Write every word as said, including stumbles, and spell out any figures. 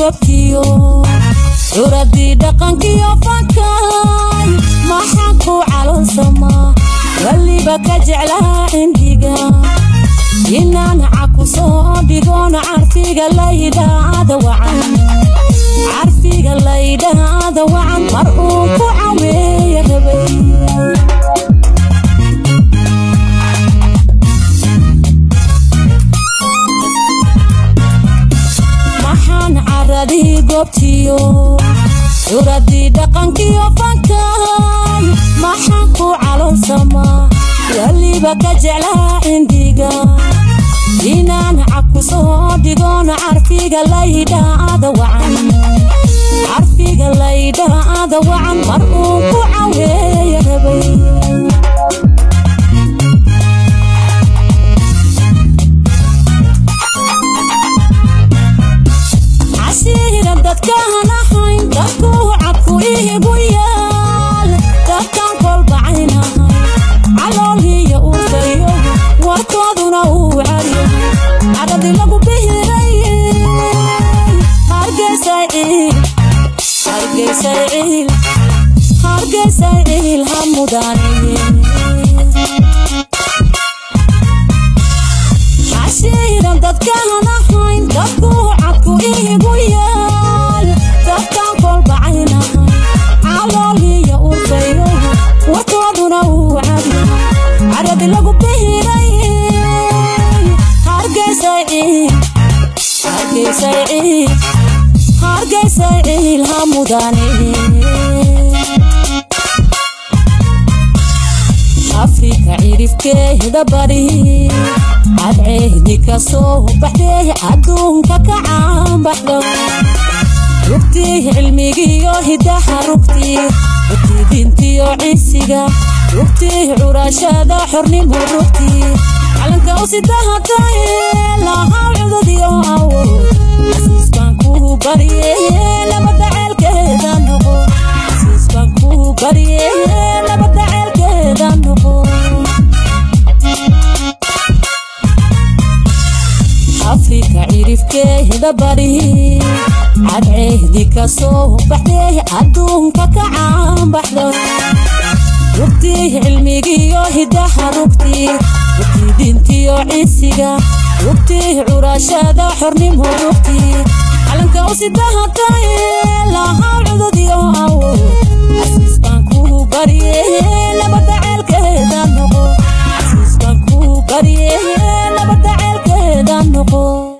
gobkiyo uradii dhaqankiyo fakay maxaan ku calonsama waliba ka jeclaa indiga inaan caku soo dhigoon carfiga laydaada wacan carfiga laydaada wacan mar uu ku caweeya rabay maxaan caradii gobtiyo uradii dhaqankiyo fakay maxaan ku calonsama waliba ka jeclaa indiga inaan caku soo dhigoon carfiga laydaada wacan carfiga laydaada wacan mar uu ku caweeya rabay casiira dadkaan ahayn dadku cabku iigu yaal dadkaan kolbacaynahay caloolhiya uusayo warkooduna uu cariyo caradi lagu bihiray hargeysay ciil hargeysay ciil hargeysay ciil ha mudaanaye cashiiran dadkaan ahayn dadku cadku iigu yaal dadkaan kolbacaynahay caloolhiya uusayo warkooduna uu cariyo caradi lagu bihiray hargeysay ciil hargeysay ciil hargeysay ciil ha mudaanaye afrika cirifkeeda bari cadceedi ka soo baxday adduunka ka caanbaxdo rugtii cilmigiyo hidaha rugtii rugtii diintiyo cisiga rugtii curashada xornimo rugtii calanka u sidahatay lahaa cudadiyo awo casiis baan kuu barye labada ceelkeeda noqo casiis baan kuu barye labada ceelkeeda noqo afrika cirifkeeda bari cadceedi ka soo baxday adduunka ka caanbaxdo rugtii cilmigiyo hidaha rugtii rugtii diintiyo cisiga rugtii curashada xornimo rugtii calanka u sidahatay lahaa cudadiyo awo casiis baan kuu barye labada ceelkeeda noqo casiis baan kuu barye labada ceelkeeda noqo